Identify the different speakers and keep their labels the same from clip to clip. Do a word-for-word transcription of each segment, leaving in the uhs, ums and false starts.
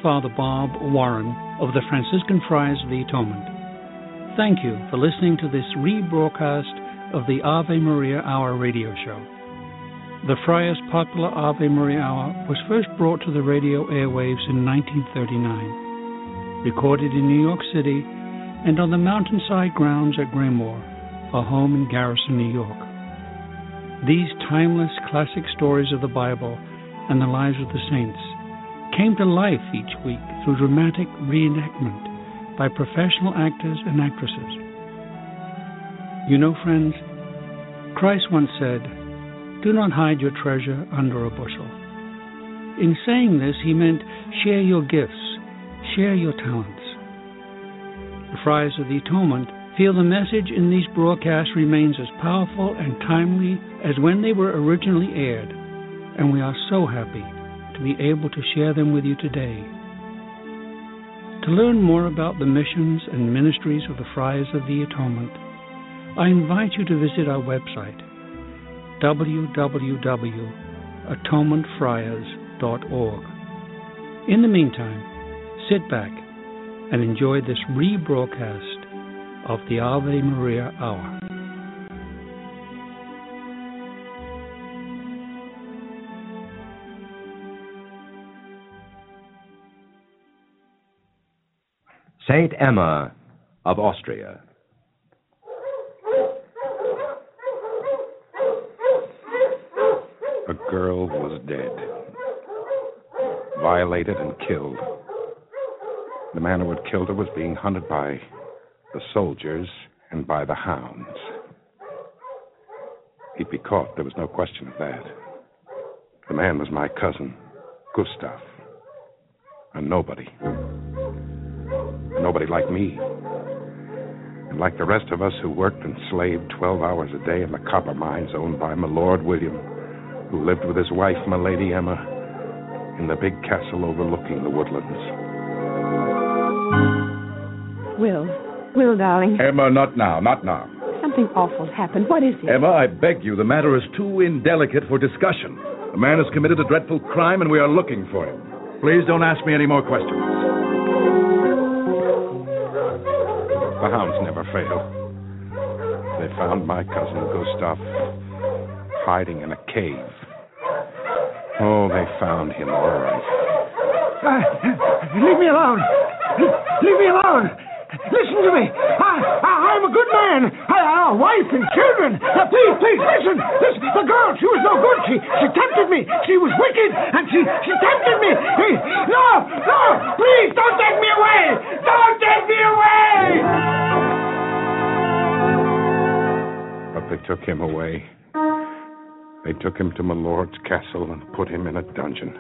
Speaker 1: Father Bob Warren of the Franciscan Friars of the Atonement. Thank you for listening to this rebroadcast of the Ave Maria Hour radio show. The Friars' popular Ave Maria Hour was first brought to the radio airwaves in nineteen thirty-nine, recorded in New York City and on the mountainside grounds at Graymoor, a home in Garrison, New York. These timeless classic stories of the Bible and the lives of the saints came to life each week through dramatic reenactment by professional actors and actresses. You know, friends, Christ once said, "Do not hide your treasure under a bushel." In saying this, he meant share your gifts, share your talents. The Friars of the Atonement feel the message in these broadcasts remains as powerful and timely as when they were originally aired, and we are so happy to be able to share them with you today. To learn more about the missions and ministries of the Friars of the Atonement, I invite you to visit our website, w w w dot atonement friars dot org. In the meantime, sit back and enjoy this rebroadcast of the Ave Maria Hour.
Speaker 2: Saint Emma of Austria.
Speaker 3: A girl was dead, violated and killed. The man who had killed her was being hunted by the soldiers and by the hounds. He'd be caught, there was no question of that. The man was my cousin, Gustav, a nobody. Nobody like me. And like the rest of us who worked and slaved twelve hours a day in the copper mines owned by my Lord William, who lived with his wife, my Lady Emma, in the big castle overlooking the woodlands.
Speaker 4: Will, Will, darling.
Speaker 5: Emma, not now, not now.
Speaker 4: Something awful's happened. What is it?
Speaker 5: Emma, I beg you, the matter is too indelicate for discussion. The man has committed a dreadful crime and we are looking for him. Please don't ask me any more questions.
Speaker 3: The hounds never fail. They found my cousin Gustav hiding in a cave. Oh, they found him all right.
Speaker 6: Uh, leave me alone. Leave me alone. Listen to me. I, I, I'm a good man. I have a wife and children. Uh, please, please, listen. Listen. The girl, she was no good. She, she tempted me. She was wicked, and she, she tempted me. Hey, no, no, please, don't take me away. Don't take me away.
Speaker 3: But they took him away. They took him to my lord's castle and put him in a dungeon.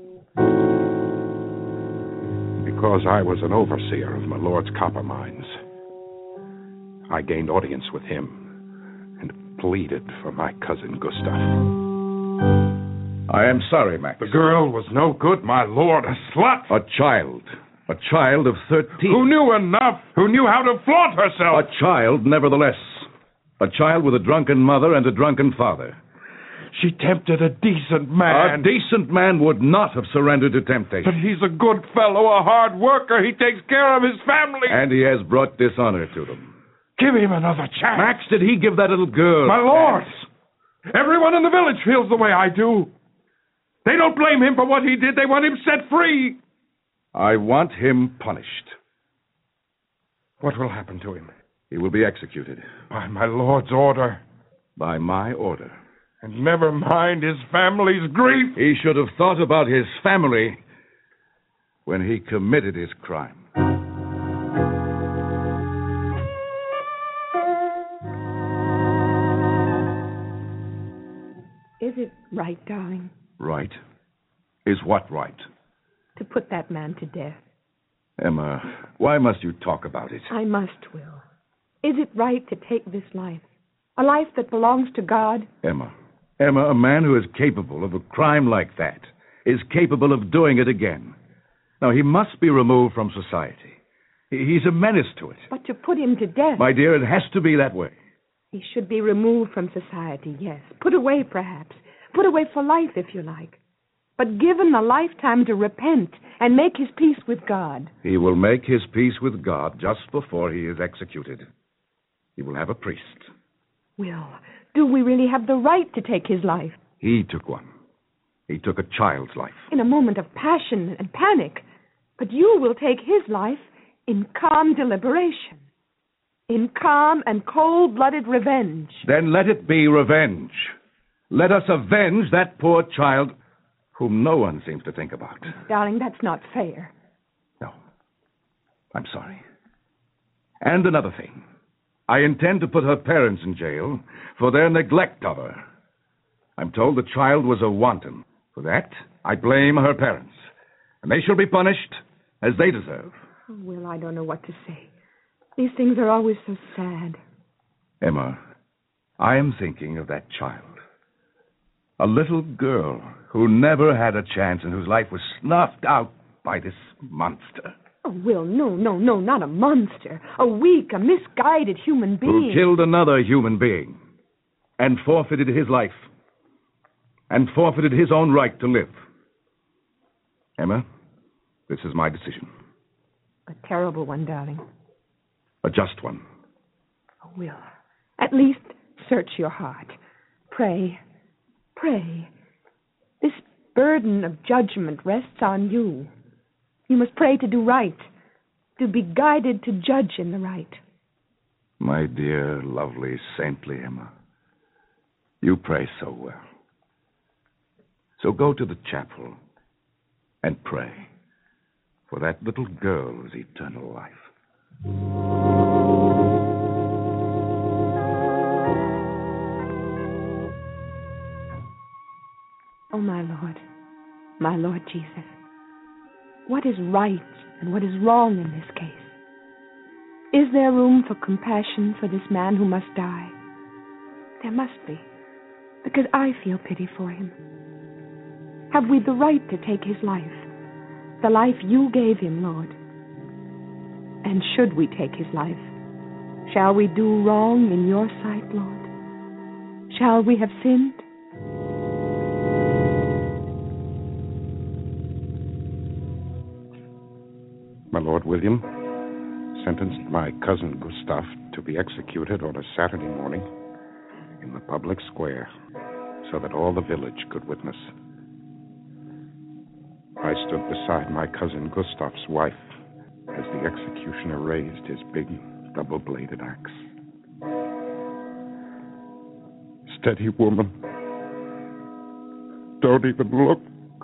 Speaker 3: Because I was an overseer of my lord's copper mines, I gained audience with him and pleaded for my cousin Gustav.
Speaker 5: I am sorry, Max.
Speaker 3: The girl was no good, my lord, a slut.
Speaker 5: A child. A child of thirteen.
Speaker 3: Who knew enough, who knew how to flaunt herself.
Speaker 5: A child, nevertheless. A child with a drunken mother and a drunken father.
Speaker 3: She tempted a decent man.
Speaker 5: A decent man would not have surrendered to temptation.
Speaker 3: But he's a good fellow, a hard worker. He takes care of his family.
Speaker 5: And he has brought dishonor to them.
Speaker 3: Give him another chance.
Speaker 5: Max, did he give that little girl...
Speaker 3: My lord, everyone in the village feels the way I do. They don't blame him for what he did. They want him set free.
Speaker 5: I want him punished.
Speaker 3: What will happen to him?
Speaker 5: He will be executed.
Speaker 3: By my lord's order.
Speaker 5: By my order.
Speaker 3: And never mind his family's grief.
Speaker 5: He should have thought about his family when he committed his crime.
Speaker 4: Is it right, darling?
Speaker 5: Right? Is what right?
Speaker 4: To put that man to death.
Speaker 5: Emma, why must you talk about it?
Speaker 4: I must, Will. Is it right to take this life? A life that belongs to God?
Speaker 5: Emma. Emma, a man who is capable of a crime like that is capable of doing it again. Now, he must be removed from society. He's a menace to it.
Speaker 4: But to put him to death...
Speaker 5: My dear, it has to be that way.
Speaker 4: He should be removed from society, yes. Put away, perhaps. Put away for life, if you like. but given a lifetime to repent and make his peace with God.
Speaker 5: He will make his peace with God just before he is executed. He will have a priest.
Speaker 4: Will, do we really have the right to take his life?
Speaker 5: He took one. He took a child's life.
Speaker 4: In a moment of passion and panic. But you will take his life in calm deliberation. In calm and cold-blooded revenge.
Speaker 5: Then let it be revenge. Let us avenge that poor child whom no one seems to think about.
Speaker 4: Darling, that's not fair.
Speaker 5: No. I'm sorry. And another thing. I intend to put her parents in jail for their neglect of her. I'm told the child was a wanton. For that, I blame her parents. And they shall be punished as they deserve.
Speaker 4: Oh, Will, I don't know what to say. These things are always so sad.
Speaker 5: Emma, I am thinking of that child. A little girl who never had a chance and whose life was snuffed out by this monster.
Speaker 4: Oh, Will, no, no, no, not a monster. A weak, a misguided human being.
Speaker 5: Who killed another human being and forfeited his life and forfeited his own right to live. Emma, this is my decision.
Speaker 4: A terrible one, darling.
Speaker 5: A just one.
Speaker 4: Oh, Will, at least search your heart. Pray, pray. This burden of judgment rests on you. You must pray to do right, to be guided to judge in the right.
Speaker 5: My dear, lovely, saintly Emma, you pray so well. So go to the chapel and pray for that little girl's eternal life.
Speaker 4: Oh, my Lord, my Lord Jesus, what is right and what is wrong in this case? Is there room for compassion for this man who must die? There must be, because I feel pity for him. Have we the right to take his life, the life you gave him, Lord? And should we take his life, shall we do wrong in your sight, Lord? Shall we have sinned?
Speaker 3: My Lord William sentenced my cousin Gustav to be executed on a Saturday morning in the public square so that all the village could witness. I stood beside my cousin Gustav's wife as the executioner raised his big double-bladed axe. Steady, woman. Don't even look.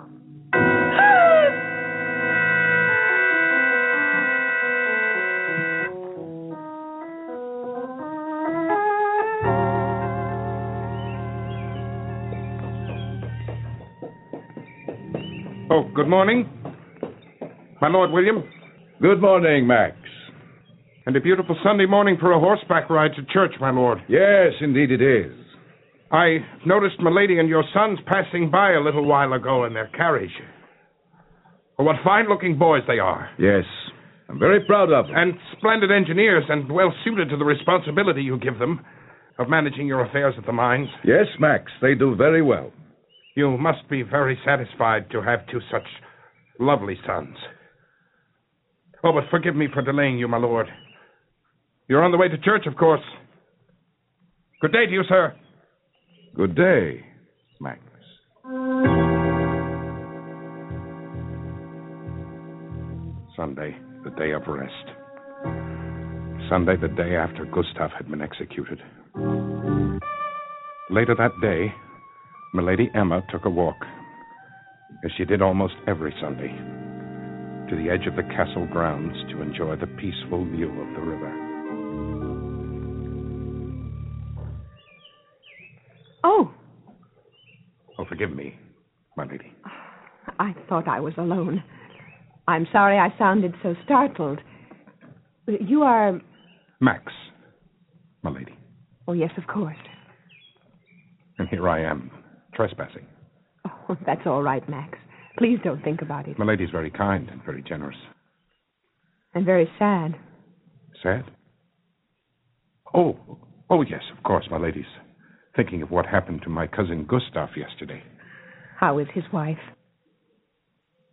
Speaker 3: Oh, good morning. My Lord William.
Speaker 5: Good morning, Max.
Speaker 3: And a beautiful Sunday morning for a horseback ride to church, my lord.
Speaker 5: Yes, indeed it is.
Speaker 3: I noticed Milady and your sons passing by a little while ago in their carriage. Oh, what fine-looking boys they are.
Speaker 5: Yes, I'm very proud of them.
Speaker 3: And splendid engineers and well-suited to the responsibility you give them of managing your affairs at the mines.
Speaker 5: Yes, Max, they do very well.
Speaker 3: You must be very satisfied to have two such lovely sons. Oh, but forgive me for delaying you, my lord. You're on the way to church, of course. Good day to you, sir.
Speaker 5: Good day, Max.
Speaker 3: Sunday, the day of rest. Sunday, the day after Gustav had been executed. Later that day, Milady Emma took a walk, as she did almost every Sunday, to the edge of the castle grounds to enjoy the peaceful view of the river.
Speaker 4: Oh.
Speaker 3: Oh, forgive me, my lady.
Speaker 4: I thought I was alone. I'm sorry I sounded so startled. You are...
Speaker 3: Max, my lady.
Speaker 4: Oh, yes, of course.
Speaker 3: And here I am, trespassing.
Speaker 4: Oh, that's all right, Max. Please don't think about it.
Speaker 3: My lady's very kind and very generous.
Speaker 4: And very sad.
Speaker 3: Sad? Oh, oh, yes, of course, my lady's thinking of what happened to my cousin Gustav yesterday.
Speaker 4: How is his wife?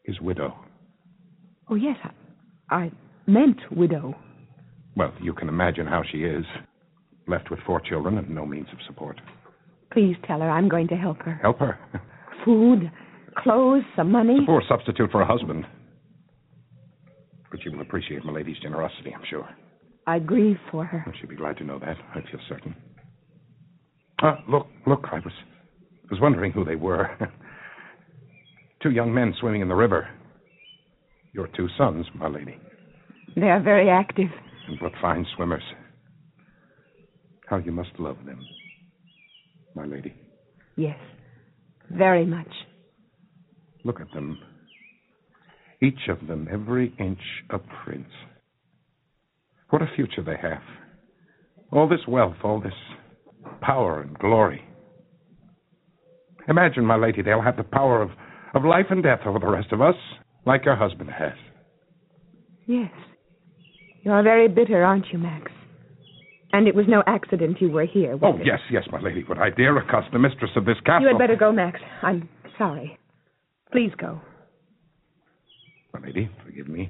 Speaker 3: his widow.
Speaker 4: Oh, yes, I, I meant widow.
Speaker 3: Well, you can imagine how she is. Left with four children and no means of support.
Speaker 4: Please tell her I'm going to help her.
Speaker 3: Help her?
Speaker 4: Food, clothes, some money.
Speaker 3: A poor substitute for a husband. But she will appreciate Milady's generosity, I'm sure.
Speaker 4: I grieve for her.
Speaker 3: She'd be glad to know that, I feel certain. Ah, look, look, I was, was wondering who they were. Two young men swimming in the river. Your two sons, my lady.
Speaker 4: They are very active.
Speaker 3: And what fine swimmers. How you must love them, my lady.
Speaker 4: Yes, very much.
Speaker 3: Look at them. Each of them, every inch a prince. What a future they have. All this wealth, all this power and glory. Imagine, my lady, they'll have the power of, of life and death over the rest of us, like your husband has.
Speaker 4: Yes. You're very bitter, aren't you, Max? And it was no accident you were here, was
Speaker 3: Oh,
Speaker 4: it?
Speaker 3: yes, yes, my lady. Would I dare accost the mistress of this castle?
Speaker 4: You had better go, Max. I'm sorry. Please go.
Speaker 3: My lady, forgive me.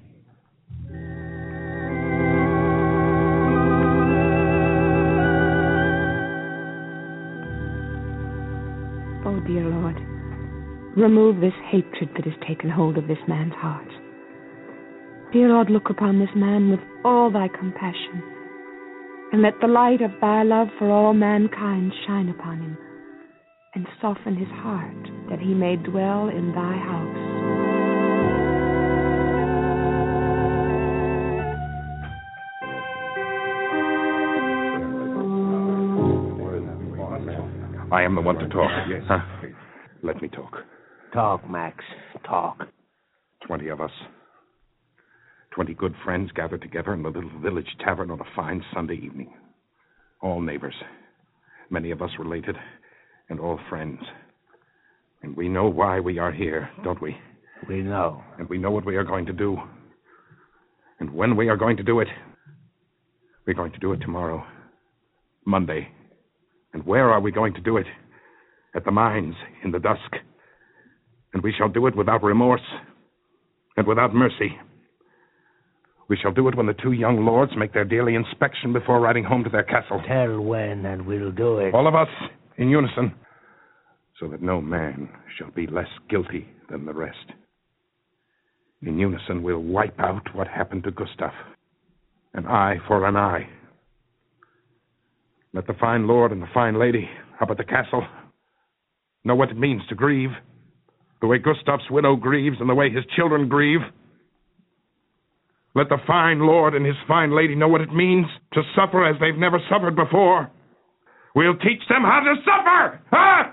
Speaker 4: Oh, dear Lord, remove this hatred that has taken hold of this man's heart. Dear Lord, look upon this man with all thy compassion, and let the light of thy love for all mankind shine upon him, and soften his heart, that he may dwell in thy house.
Speaker 3: I am the one to talk. Yes. Huh? Let me talk.
Speaker 7: Talk, Max. Talk.
Speaker 3: Twenty of us. Twenty good friends gathered together in the little village tavern on a fine Sunday evening. All neighbors. Many of us related, and all friends. And we know why we are here, don't we?
Speaker 7: We know.
Speaker 3: And we know what we are going to do. And when we are going to do it. We're going to do it tomorrow. Monday. And where are we going to do it? At the mines, in the dusk. And we shall do it without remorse and without mercy. We shall do it when the two young lords make their daily inspection before riding home to their castle.
Speaker 7: Tell when, and we'll do it.
Speaker 3: All of us, in unison, so that no man shall be less guilty than the rest. In unison, we'll wipe out what happened to Gustav. An eye for an eye. Let the fine lord and the fine lady up at the castle know what it means to grieve, the way Gustav's widow grieves and the way his children grieve. Let the fine lord and his fine lady know what it means to suffer as they've never suffered before. We'll teach them how to suffer! Huh?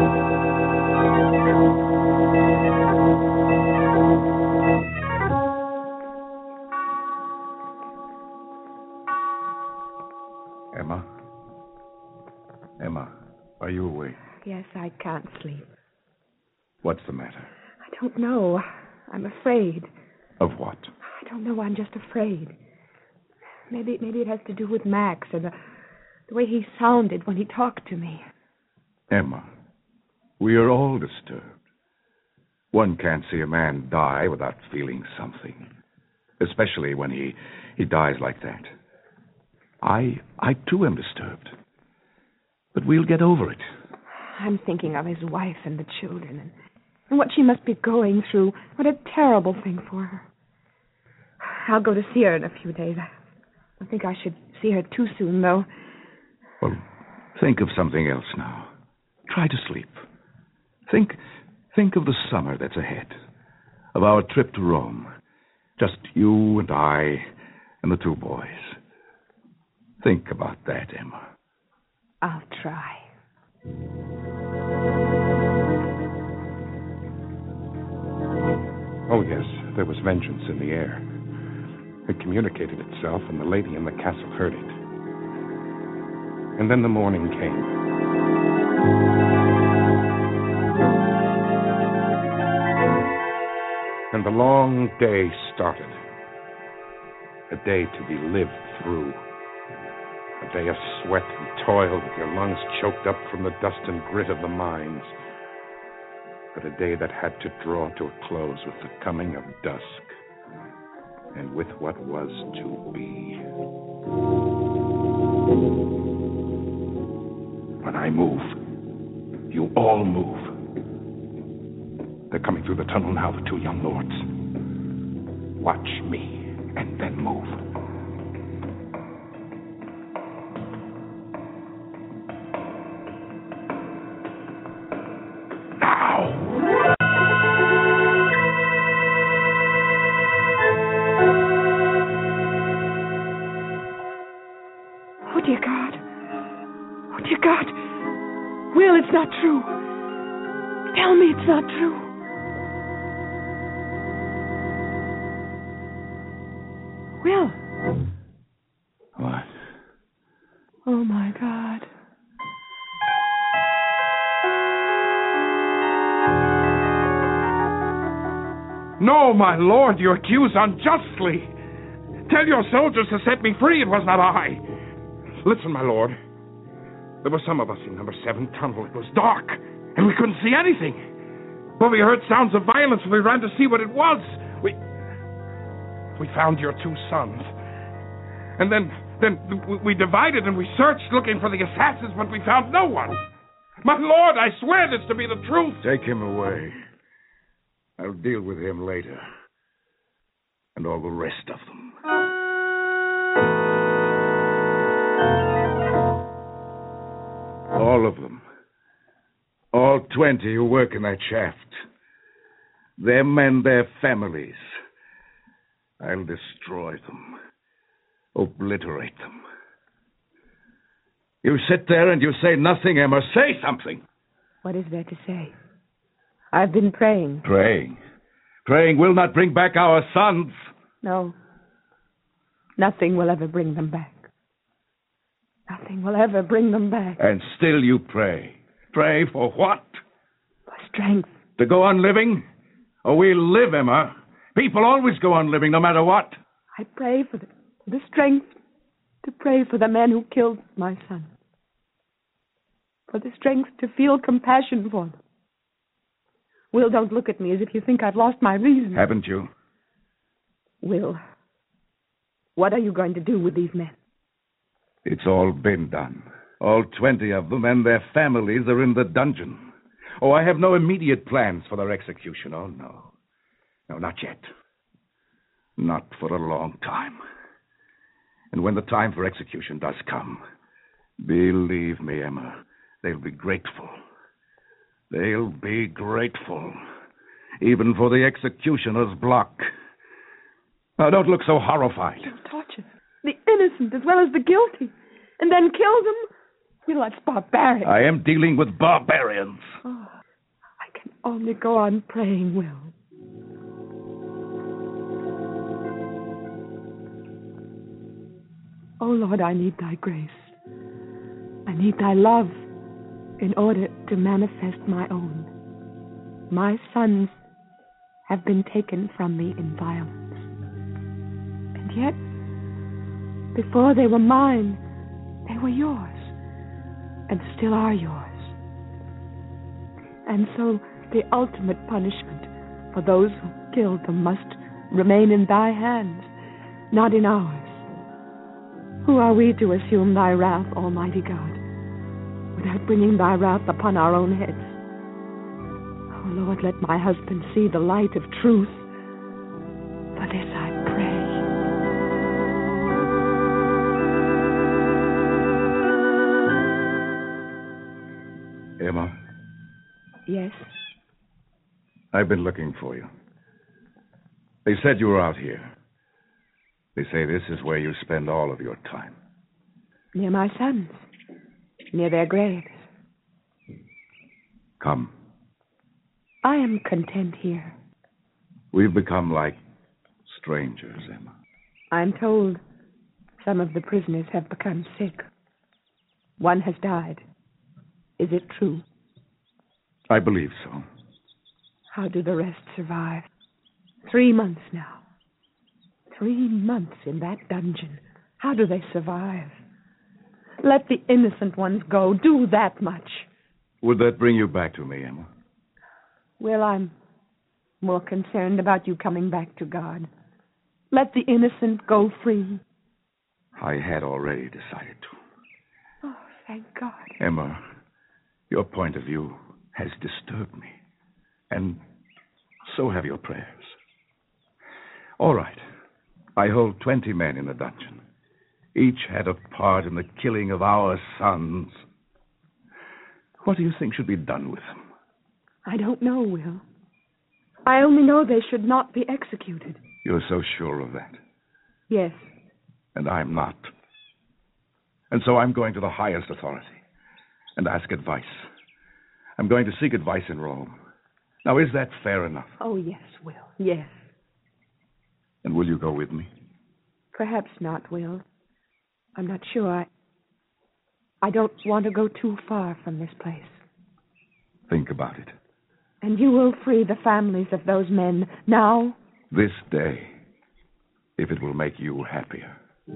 Speaker 5: Emma? Emma, are you awake?
Speaker 4: Yes, I can't sleep.
Speaker 5: What's the matter?
Speaker 4: I don't know. I'm afraid.
Speaker 5: Of what?
Speaker 4: I don't know. I'm just afraid. Maybe maybe it has to do with Max and the, the way he sounded when he talked to me.
Speaker 5: Emma, we are all disturbed. One can't see a man die without feeling something, especially when he, he dies like that. I, I too am disturbed. But we'll get over it.
Speaker 4: I'm thinking of his wife and the children and, and what she must be going through. What a terrible thing for her. I'll go to see her in a few days. I think I should see her too soon, though.
Speaker 5: Well, think of something else now. Try to sleep. Think, think of the summer that's ahead. Of our trip to Rome. Just you and I and the two boys. Think about that, Emma.
Speaker 4: I'll try.
Speaker 3: Oh, yes, there was vengeance in the air. It communicated itself, and the lady in the castle heard it. And then the morning came. And the long day started. A day to be lived through. A day of sweat and toil with your lungs choked up from the dust and grit of the mines. but a day that had to draw to a close with the coming of dusk, and with what was to be. When I move, you all move. They're coming through the tunnel now, the two young lords. Watch me, and then move.
Speaker 4: It's not true. Tell me it's not true. Will.
Speaker 3: What?
Speaker 4: Oh, my God.
Speaker 3: No, my lord, you accuse unjustly. Tell your soldiers to set me free. It was not I. Listen, my lord. There were some of us in number seven tunnel. It was dark, and we couldn't see anything. But we heard sounds of violence, and we ran to see what it was. We we found your two sons. And then, then we divided and we searched looking for the assassins, but we found no one. My lord, I swear this to be the truth.
Speaker 5: Take him away. I'll deal with him later. And all the rest of them. All of them. All twenty who work in that shaft. Them and their families. I'll destroy them. Obliterate them. You sit there and you say nothing, Emma. Say something.
Speaker 4: What is there to say? I've been praying.
Speaker 5: Praying? Praying will not bring back our sons.
Speaker 4: No. Nothing will ever bring them back. Nothing will ever bring them back.
Speaker 5: And still you pray. Pray for what?
Speaker 4: For strength.
Speaker 5: To go on living? Oh, we'll live, Emma. People always go on living, no matter what.
Speaker 4: I pray for the, the strength to pray for the men who killed my son. For the strength to feel compassion for them. Will, don't look at me as if you think I've lost my reason.
Speaker 5: Haven't you?
Speaker 4: Will, what are you going to do with these men?
Speaker 5: It's all been done. All twenty of them and their families are in the dungeon. Oh, I have no immediate plans for their execution. Oh, no. No, not yet. Not for a long time. And when the time for execution does come, believe me, Emma, they'll be grateful. They'll be grateful. Even for the executioner's block. Now, don't look so horrified.
Speaker 4: They'll torture the innocent as well as the guilty, and then kill them? Well, that's barbaric.
Speaker 5: I am dealing with barbarians.
Speaker 4: Oh, I can only go on praying, Will. Oh, Lord, I need thy grace. I need thy love in order to manifest my own. My sons have been taken from me in violence. And yet, before they were mine, they were yours, and still are yours. And so the ultimate punishment for those who killed them must remain in thy hands, not in ours. Who are we to assume thy wrath, Almighty God, without bringing thy wrath upon our own heads? Oh, Lord, let my husband see the light of truth. For this I pray.
Speaker 5: Emma?
Speaker 4: Yes?
Speaker 5: I've been looking for you. They said you were out here. They say this is where you spend all of your time.
Speaker 4: Near my sons. Near their graves.
Speaker 5: Come.
Speaker 4: I am content here.
Speaker 5: We've become like strangers, Emma.
Speaker 4: I'm told some of the prisoners have become sick. One has died. Is it true?
Speaker 5: I believe so.
Speaker 4: How do the rest survive? Three months now. Three months in that dungeon. How do they survive? Let the innocent ones go. Do that much.
Speaker 5: Would that bring you back to me, Emma?
Speaker 4: Will, I'm more concerned about you coming back to God. Let the innocent go free.
Speaker 5: I had already decided to.
Speaker 4: Oh, thank God.
Speaker 5: Emma, your point of view has disturbed me. And so have your prayers. All right. I hold twenty men in the dungeon. Each had a part in the killing of our sons. What do you think should be done with them?
Speaker 4: I don't know, Will. I only know they should not be executed.
Speaker 5: You're so sure of that?
Speaker 4: Yes.
Speaker 5: And I'm not. And so I'm going to the highest authority and ask advice. I'm going to seek advice in Rome. Now, is that fair enough?
Speaker 4: Oh, yes, Will, yes.
Speaker 5: And will you go with me?
Speaker 4: Perhaps not, Will. I'm not sure. I, I don't want to go too far from this place.
Speaker 5: Think about it.
Speaker 4: And you will free the families of those men now?
Speaker 5: This day, if it will make you happier.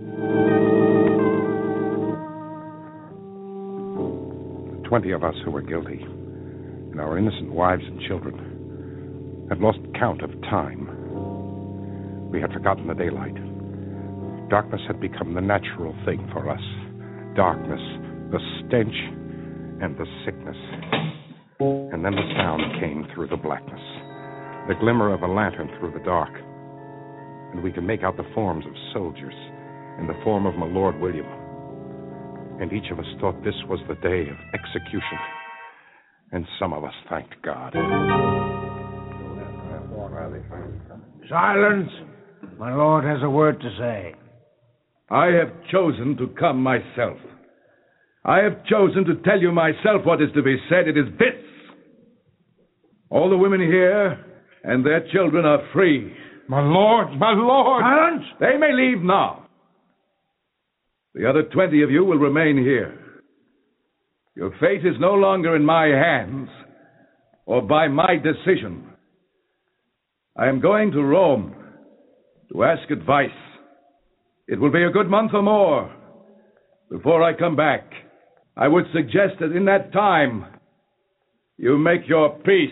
Speaker 3: The twenty of us who were guilty, and our innocent wives and children, had lost count of time. We had forgotten the daylight. Darkness had become the natural thing for us. Darkness, the stench, and the sickness. And then the sound came through the blackness, the glimmer of a lantern through the dark. And we could make out the forms of soldiers and the form of my Lord William. And each of us thought this was the day of execution. And some of us thanked God.
Speaker 6: Silence! My lord has a word to say.
Speaker 5: I have chosen to come myself. I have chosen to tell you myself what is to be said. It is this. All the women here and their children are free.
Speaker 3: My lord, my lord!
Speaker 5: Silence! They may leave now. The other twenty of you will remain here. Your fate is no longer in my hands or by my decision. I am going to Rome to ask advice. It will be a good month or more before I come back. I would suggest that in that time, you make your peace.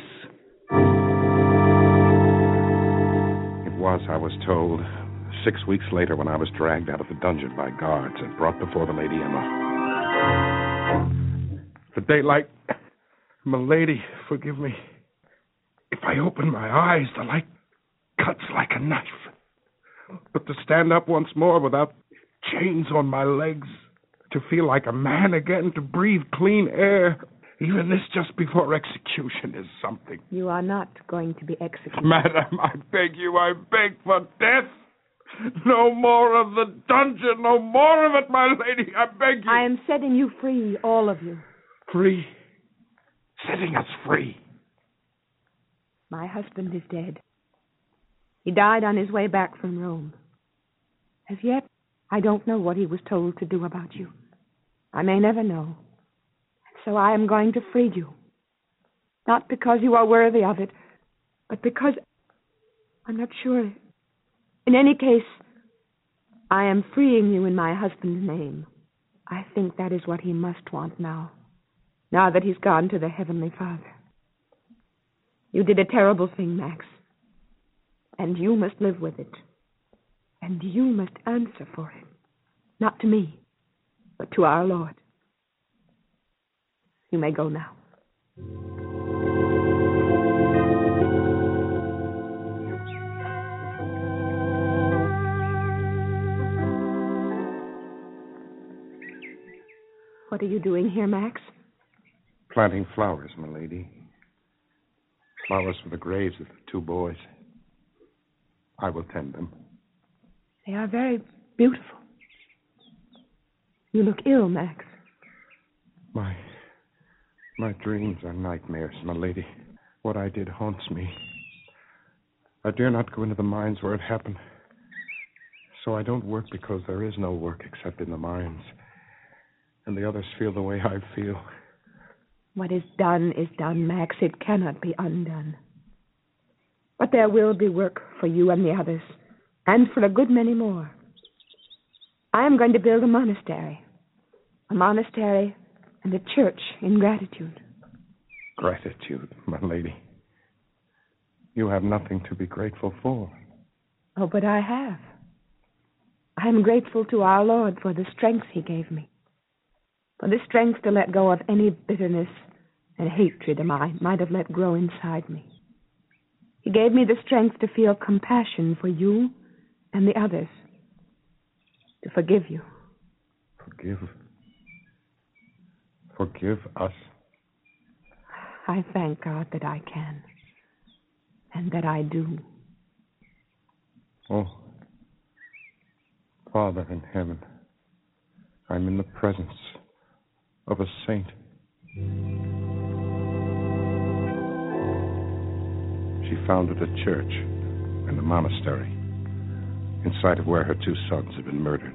Speaker 3: It was, I was told, six weeks later when I was dragged out of the dungeon by guards and brought before the Lady Emma. The daylight, milady, forgive me. If I open my eyes, the light cuts like a knife. But to stand up once more without chains on my legs, to feel like a man again, to breathe clean air, even this just before execution is something.
Speaker 4: You are not going to be executed.
Speaker 3: Madam, I beg you, I beg for death. No more of the dungeon, no more of it, my lady, I beg you.
Speaker 4: I am setting you free, all of you.
Speaker 3: Free? Setting us free?
Speaker 4: My husband is dead. He died on his way back from Rome. As yet, I don't know what he was told to do about you. I may never know. So I am going to free you. Not because you are worthy of it, but because I'm not sure. In any case, I am freeing you in my husband's name. I think that is what he must want now, now that he's gone to the Heavenly Father. You did a terrible thing, Max. And you must live with it. And you must answer for it. Not to me, but to our Lord. You may go now. What are you doing here, Max?
Speaker 3: Planting flowers, my lady. Flowers for the graves of the two boys. I will tend them.
Speaker 4: They are very beautiful. You look ill, Max.
Speaker 3: My... My dreams are nightmares, my lady. What I did haunts me. I dare not go into the mines where it happened. So I don't work because there is no work except in the mines. And the others feel the way I feel.
Speaker 4: What is done is done, Max. It cannot be undone. But there will be work for you and the others, and for a good many more. I am going to build a monastery. A monastery and a church in gratitude.
Speaker 3: Gratitude, my lady. You have nothing to be grateful for.
Speaker 4: Oh, but I have. I am grateful to our Lord for the strength he gave me, for the strength to let go of any bitterness and hatred I might have let grow inside me. He gave me the strength to feel compassion for you and the others, to forgive you.
Speaker 3: Forgive. Forgive us.
Speaker 4: I thank God that I can, and that I do.
Speaker 3: Oh, Father in heaven, I'm in the presence of a saint. She founded a church and a monastery in sight of where her two sons had been murdered.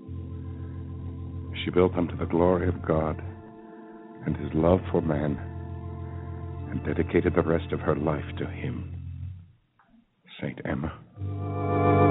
Speaker 3: She built them to the glory of God and his love for man, and dedicated the rest of her life to him. Saint Emma.